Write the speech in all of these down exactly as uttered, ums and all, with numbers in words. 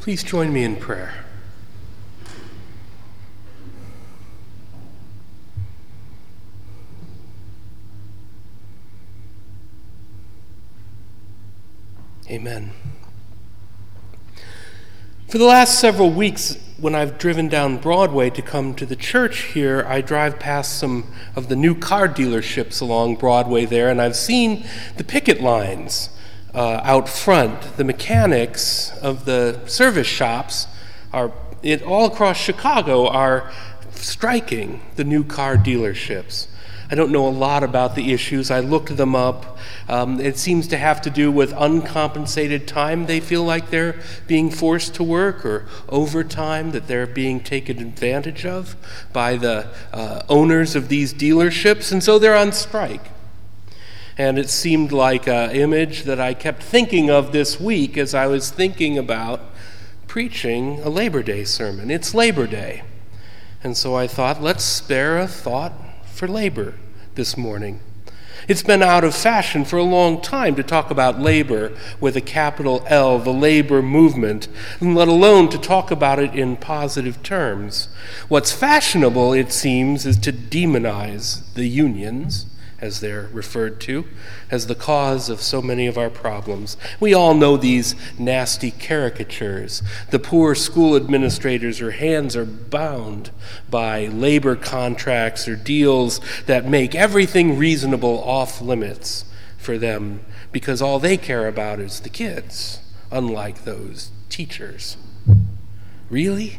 Please join me in prayer. Amen. For the last several weeks, when I've driven down Broadway to come to the church here, I drive past some of the new car dealerships along Broadway there, and I've seen the picket lines uh, out front. The mechanics of the service shops are it, all across Chicago are striking the new car dealerships. I don't know a lot about the issues. I looked them up. Um, it seems to have to do with uncompensated time they feel like they're being forced to work, or overtime that they're being taken advantage of by the uh, owners of these dealerships, and so they're on strike. And it seemed like an image that I kept thinking of this week as I was thinking about preaching a Labor Day sermon. It's Labor Day. And so I thought, let's spare a thought for labor this morning. It's been out of fashion for a long time to talk about labor with a capital L, the labor movement, and let alone to talk about it in positive terms. What's fashionable, it seems, is to demonize the unions, as they're referred to, as the cause of so many of our problems. We all know these nasty caricatures. The poor school administrators, their hands are bound by labor contracts or deals that make everything reasonable off limits for them because all they care about is the kids, unlike those teachers. Really?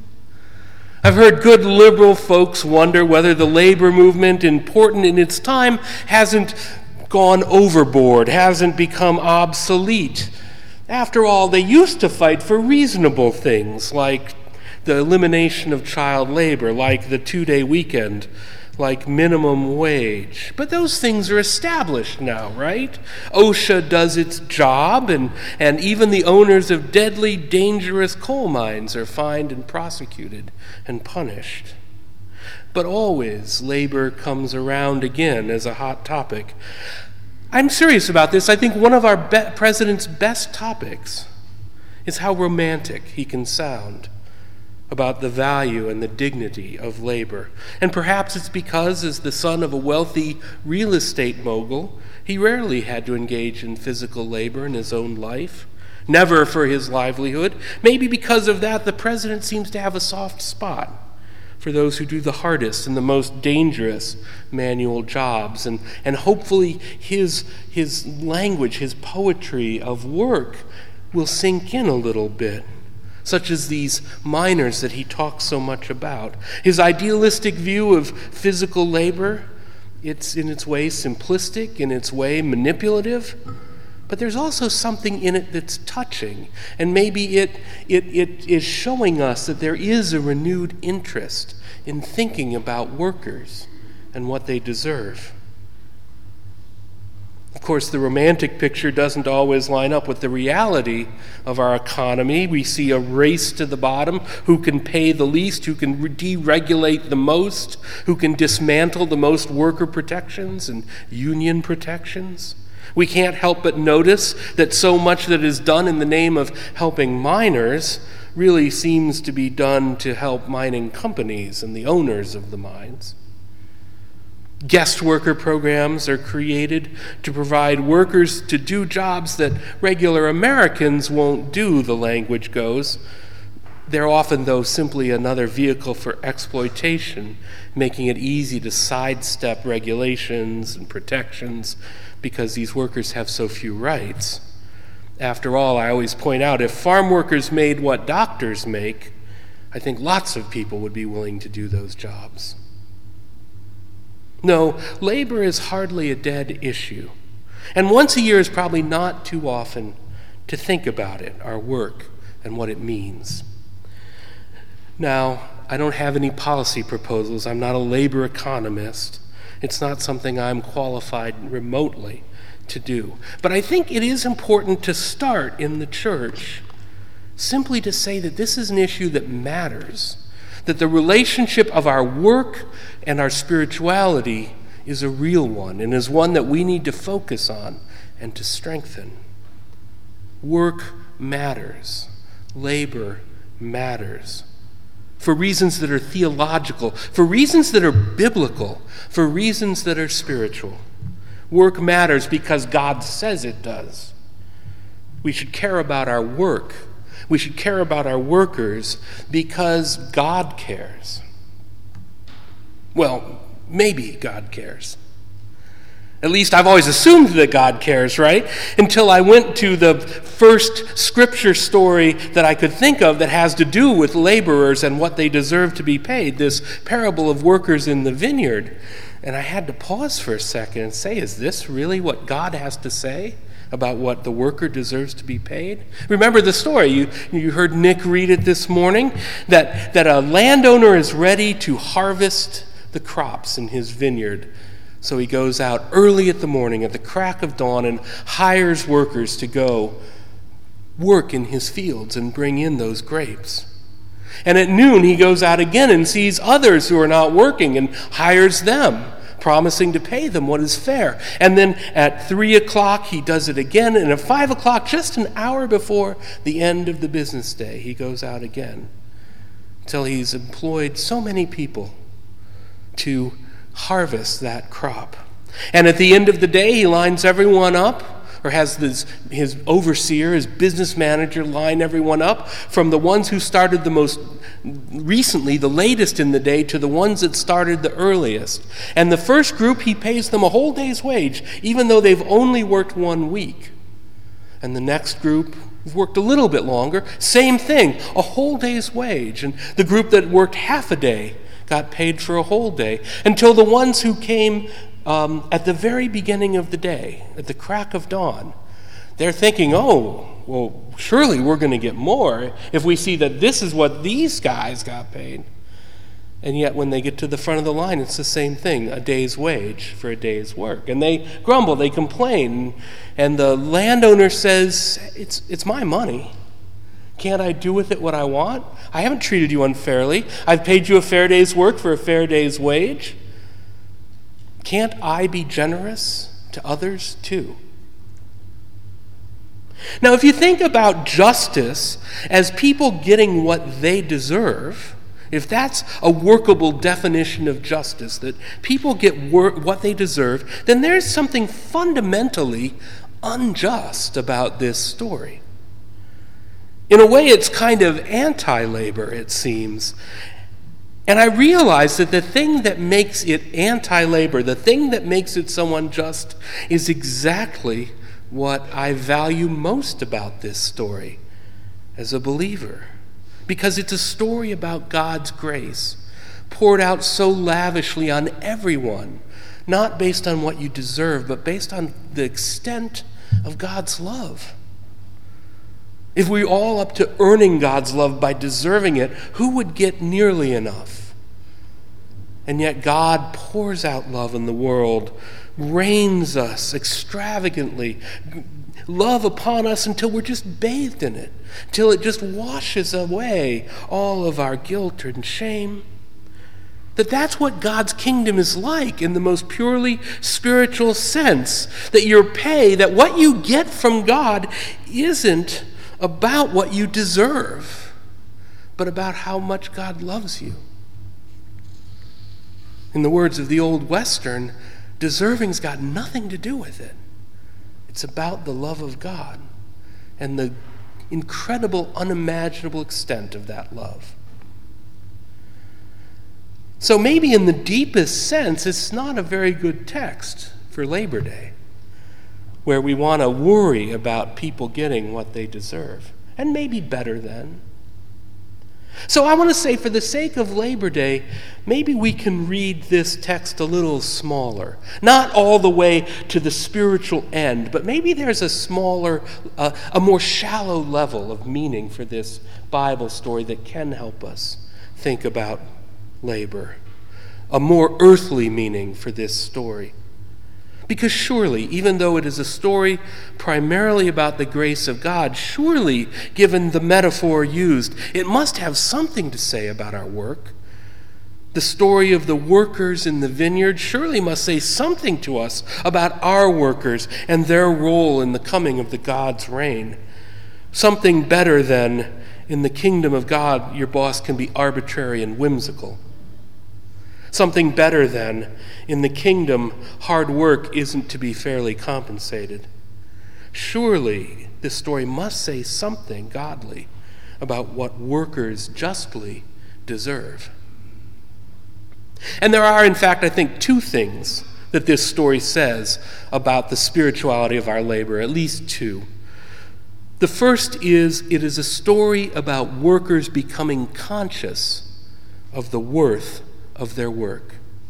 I've heard good liberal folks wonder whether the labor movement, important in its time, hasn't gone overboard, hasn't become obsolete. After all, they used to fight for reasonable things like the elimination of child labor, like the two-day weekend, like minimum wage. But those things are established now, right? OSHA does its job, and, and even the owners of deadly, dangerous coal mines are fined and prosecuted and punished. But always, labor comes around again as a hot topic. I'm serious about this. I think one of our be- president's best topics is how romantic he can sound about the value and the dignity of labor. And perhaps it's because, as the son of a wealthy real estate mogul, he rarely had to engage in physical labor in his own life, never for his livelihood. Maybe because of that, the president seems to have a soft spot for those who do the hardest and the most dangerous manual jobs. And, and hopefully his, his language, his poetry of work will sink in a little bit, such as these miners that he talks so much about. His idealistic view of physical labor, it's in its way simplistic, in its way manipulative, but there's also something in it that's touching, and maybe it, it, it is showing us that there is a renewed interest in thinking about workers and what they deserve. Of course, the romantic picture doesn't always line up with the reality of our economy. We see a race to the bottom, who can pay the least, who can deregulate the most, who can dismantle the most worker protections and union protections. We can't help but notice that so much that is done in the name of helping miners really seems to be done to help mining companies and the owners of the mines. Guest worker programs are created to provide workers to do jobs that regular Americans won't do, the language goes. They're often, though, simply another vehicle for exploitation, making it easy to sidestep regulations and protections because these workers have so few rights. After all, I always point out, if farm workers made what doctors make, I think lots of people would be willing to do those jobs. No, labor is hardly a dead issue. And once a year is probably not too often to think about it, our work, and what it means. Now, I don't have any policy proposals. I'm not a labor economist. It's not something I'm qualified remotely to do. But I think it is important to start in the church simply to say that this is an issue that matters, that the relationship of our work and our spirituality is a real one and is one that we need to focus on and to strengthen. Work matters. labor matters. For reasons that are theological, for reasons that are biblical, for reasons that are spiritual. Work matters because God says it does. We should care about our work. We should care about our workers because God cares. Well, maybe God cares. At least I've always assumed that God cares, right? Until I went to the first scripture story that I could think of that has to do with laborers and what they deserve to be paid, this parable of workers in the vineyard. And I had to pause for a second and say, is this really what God has to say about what the worker deserves to be paid? Remember the story. You, you heard Nick read it this morning, that, that a landowner is ready to harvest the crops in his vineyard. So he goes out early at the morning, at the crack of dawn, and hires workers to go work in his fields and bring in those grapes. And at noon he goes out again and sees others who are not working and hires them, promising to pay them what is fair. And then at three o'clock he does it again, and at five o'clock, just an hour before the end of the business day, he goes out again until he's employed so many people to harvest that crop. And at the end of the day, he lines everyone up, or has this, his overseer, his business manager, line everyone up, from the ones who started the most recently, the latest in the day, to the ones that started the earliest. And the first group, he pays them a whole day's wage, even though they've only worked one week. And the next group worked a little bit longer, same thing, a whole day's wage. And the group that worked half a day got paid for a whole day, until the ones who came um, at the very beginning of the day, at the crack of dawn, they're thinking, oh, well, surely we're going to get more if we see that this is what these guys got paid. And yet when they get to the front of the line, it's the same thing, a day's wage for a day's work. And they grumble, they complain, and the landowner says, it's, it's my money. Can't I do with it what I want? I haven't treated you unfairly. I've paid you a fair day's work for a fair day's wage. Can't I be generous to others too? Now, if you think about justice as people getting what they deserve, if that's a workable definition of justice, that people get wor- what they deserve, then there's something fundamentally unjust about this story. In a way, it's kind of anti-labor, it seems. And I realize that the thing that makes it anti-labor, the thing that makes it so unjust, is exactly what I value most about this story as a believer. Because it's a story about God's grace, poured out so lavishly on everyone, not based on what you deserve, but based on the extent of God's love. If we were all up to earning God's love by deserving it, who would get nearly enough? And yet God pours out love in the world, rains us extravagantly, love upon us until we're just bathed in it, until it just washes away all of our guilt and shame. That that's what God's kingdom is like in the most purely spiritual sense. That your pay, that what you get from God isn't about what you deserve, but about how much God loves you. In the words of the old Western, deserving's got nothing to do with it. It's about the love of God and the incredible, unimaginable extent of that love. So maybe in the deepest sense, it's not a very good text for Labor Day, where we want to worry about people getting what they deserve, and maybe better then. So I want to say, for the sake of Labor Day, maybe we can read this text a little smaller. Not all the way to the spiritual end, but maybe there's a smaller, uh, a more shallow level of meaning for this Bible story that can help us think about labor. A more earthly meaning for this story. Because surely, even though it is a story primarily about the grace of God, surely, given the metaphor used, it must have something to say about our work. The story of the workers in the vineyard surely must say something to us about our workers and their role in the coming of the God's reign. Something better than, in the kingdom of God, your boss can be arbitrary and whimsical. Something better then, in the kingdom, hard work isn't to be fairly compensated. Surely, this story must say something godly about what workers justly deserve. And there are, in fact, I think, two things that this story says about the spirituality of our labor, at least two. The first is, it is a story about workers becoming conscious of the worth of their work.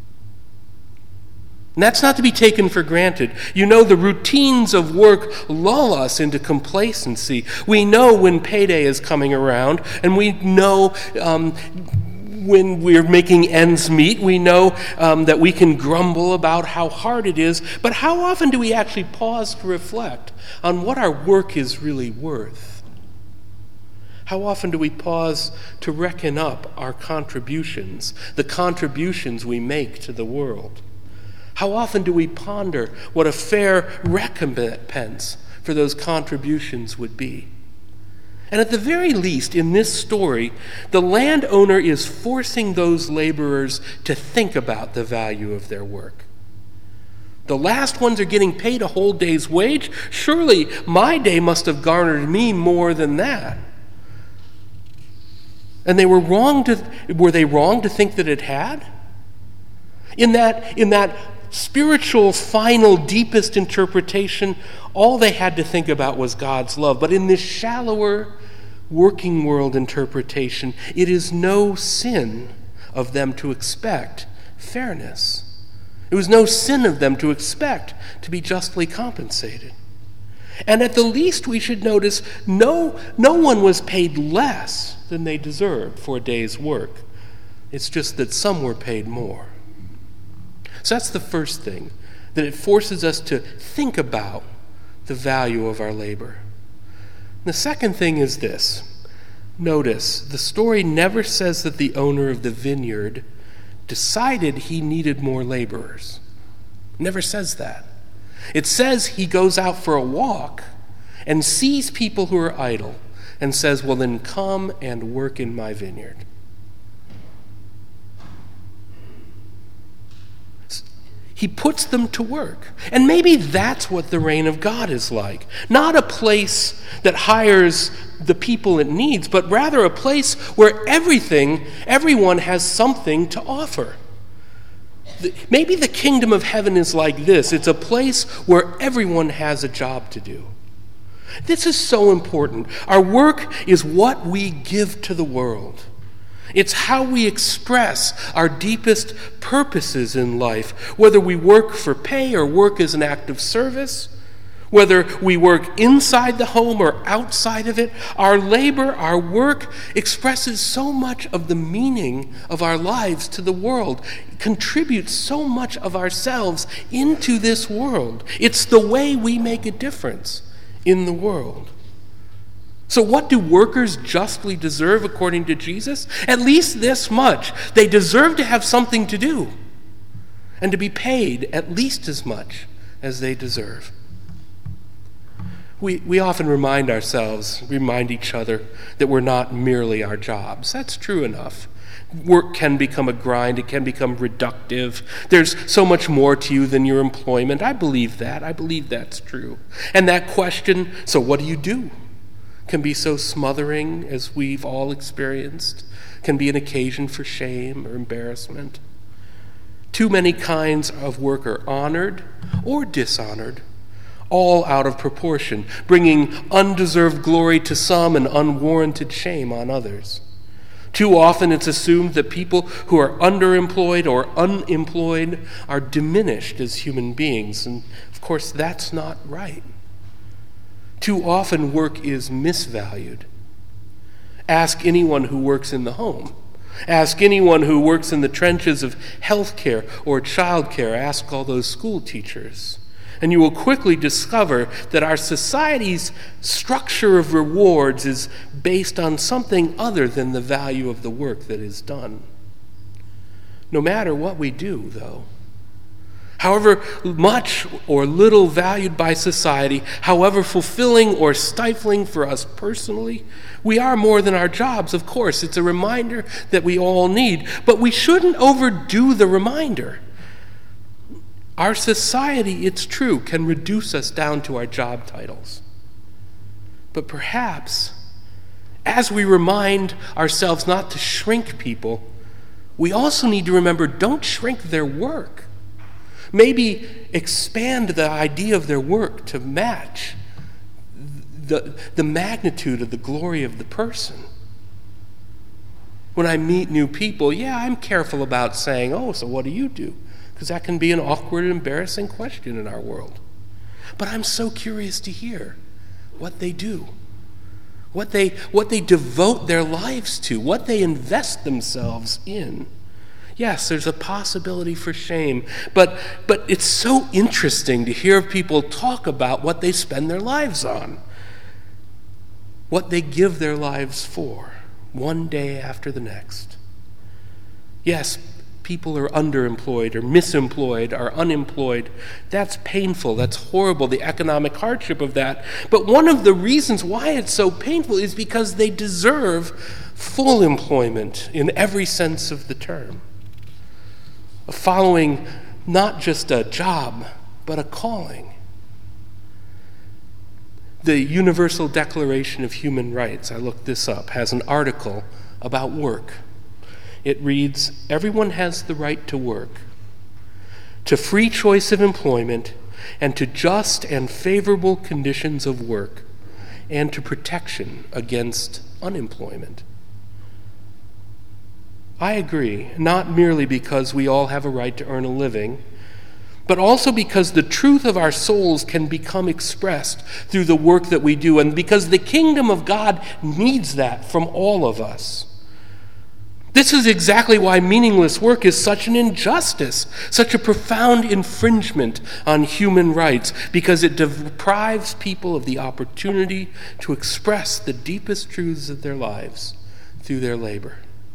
And that's not to be taken for granted. You know, the routines of work lull us into complacency. We know when payday is coming around, and we know um, when we're making ends meet. We know um, that we can grumble about how hard it is, but how often do we actually pause to reflect on what our work is really worth? How often do we pause to reckon up our contributions, the contributions we make to the world? How often do we ponder what a fair recompense for those contributions would be? And at the very least, in this story, the landowner is forcing those laborers to think about the value of their work. The last ones are getting paid a whole day's wage. Surely my day must have garnered me more than that. And they were wrong to were they wrong to think that it had? In that in that spiritual, final, deepest interpretation, all they had to think about was God's love. But in this shallower, working world interpretation, it is no sin of them to expect fairness. It was no sin of them to expect to be justly compensated. And at the least, we should notice no, no one was paid less than they deserved for a day's work. It's just that some were paid more. So that's the first thing, that it forces us to think about the value of our labor. The second thing is this. Notice, the story never says that the owner of the vineyard decided he needed more laborers. It never says that. It says he goes out for a walk and sees people who are idle and says, well, then come and work in my vineyard. He puts them to work. And maybe that's what the reign of God is like. Not a place that hires the people it needs, but rather a place where everything, everyone has something to offer. Maybe the kingdom of heaven is like this. It's a place where everyone has a job to do. This is so important. Our work is what we give to the world. It's how we express our deepest purposes in life, whether we work for pay or work as an act of service, whether we work inside the home or outside of it. Our labor, our work expresses so much of the meaning of our lives to the world, contributes so much of ourselves into this world. It's the way we make a difference in the world. So what do workers justly deserve according to Jesus? At least this much. They deserve to have something to do and to be paid at least as much as they deserve. We, we often remind ourselves, remind each other that we're not merely our jobs. That's true enough. Work can become a grind. It can become reductive. There's so much more to you than your employment. I believe that. I believe that's true. And that question, so what do you do, can be so smothering, as we've all experienced, can be an occasion for shame or embarrassment. Too many kinds of work are honored or dishonored, all out of proportion, bringing undeserved glory to some and unwarranted shame on others. Too often it's assumed that people who are underemployed or unemployed are diminished as human beings, and of course that's not right. Too often work is misvalued. Ask anyone who works in the home. Ask anyone who works in the trenches of healthcare or childcare. Ask all those school teachers. And you will quickly discover that our society's structure of rewards is based on something other than the value of the work that is done. No matter what we do, though, However much or little valued by society, however fulfilling or stifling for us personally, we are more than our jobs, of course. It's a reminder that we all need, but we shouldn't overdo the reminder. Our society, it's true, can reduce us down to our job titles. But perhaps, as we remind ourselves not to shrink people, we also need to remember, don't shrink their work. Maybe expand the idea of their work to match the, the magnitude of the glory of the person. When I meet new people, yeah, I'm careful about saying, oh, so what do you do? Because that can be an awkward and embarrassing question in our world. But I'm so curious to hear what they do, what they, what they devote their lives to, what they invest themselves in. Yes, there's a possibility for shame, but, but it's so interesting to hear people talk about what they spend their lives on, what they give their lives for, one day after the next. Yes, people are underemployed or misemployed or unemployed. That's painful. That's horrible, the economic hardship of that. But one of the reasons why it's so painful is because they deserve full employment in every sense of the term. Following not just a job, but a calling. The Universal Declaration of Human Rights, I looked this up, has an article about work. It reads, everyone has the right to work, to free choice of employment, and to just and favorable conditions of work, and to protection against unemployment. I agree, not merely because we all have a right to earn a living, but also because the truth of our souls can become expressed through the work that we do, and because the kingdom of God needs that from all of us. This is exactly why meaningless work is such an injustice, such a profound infringement on human rights, because it deprives people of the opportunity to express the deepest truths of their lives through their labor.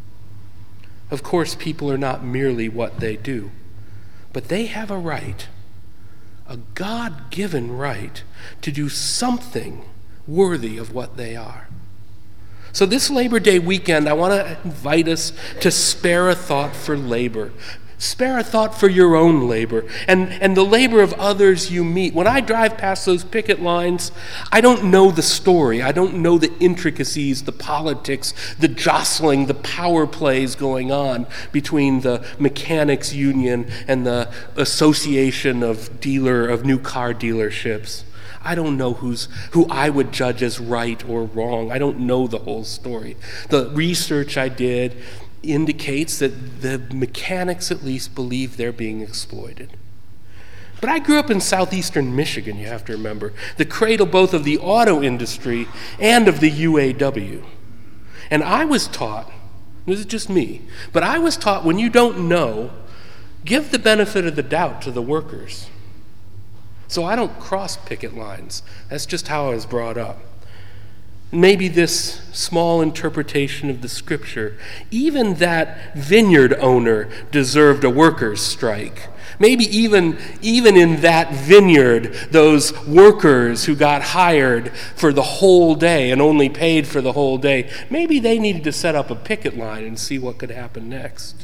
Of course, people are not merely what they do, but they have a right, a God-given right, to do something worthy of what they are. So this Labor Day weekend, I want to invite us to spare a thought for labor. Spare a thought for your own labor and, and the labor of others you meet. When I drive past those picket lines, I don't know the story. I don't know the intricacies, the politics, the jostling, the power plays going on between the mechanics union and the association of dealer of new car dealerships. I don't know who's who I would judge as right or wrong. I don't know the whole story. The research I did indicates that the mechanics at least believe they're being exploited. But I grew up in southeastern Michigan, you have to remember, the cradle both of the auto industry and of the U A W. And I was taught, this is just me, but I was taught when you don't know, give the benefit of the doubt to the workers. So I don't cross picket lines. That's just how I was brought up. Maybe this small interpretation of the scripture, even that vineyard owner deserved a workers' strike. Maybe even, even in that vineyard, those workers who got hired for the whole day and only paid for the whole day, maybe they needed to set up a picket line and see what could happen next.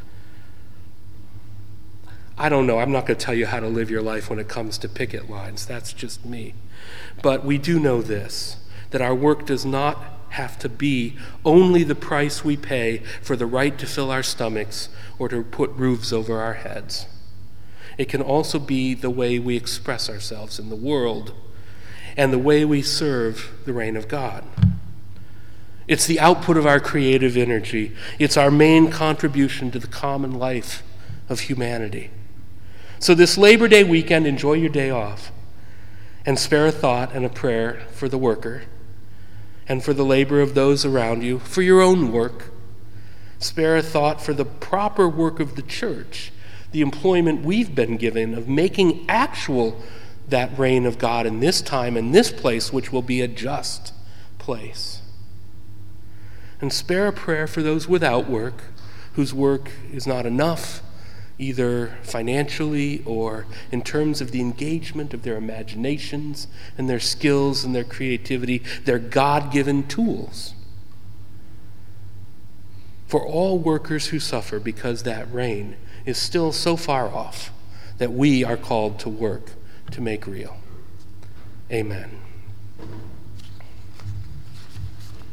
I don't know. I'm not going to tell you how to live your life when it comes to picket lines. That's just me. But we do know this, that our work does not have to be only the price we pay for the right to fill our stomachs or to put roofs over our heads. It can also be the way we express ourselves in the world and the way we serve the reign of God. It's the output of our creative energy. It's our main contribution to the common life of humanity. So this Labor Day weekend, enjoy your day off and spare a thought and a prayer for the worker and for the labor of those around you, for your own work. Spare a thought for the proper work of the church, the employment we've been given of making actual that reign of God in this time and this place, which will be a just place. And spare a prayer for those without work, whose work is not enough, either financially or in terms of the engagement of their imaginations and their skills and their creativity, their God-given tools. For all workers who suffer because that reign is still so far off that we are called to work to make real. Amen.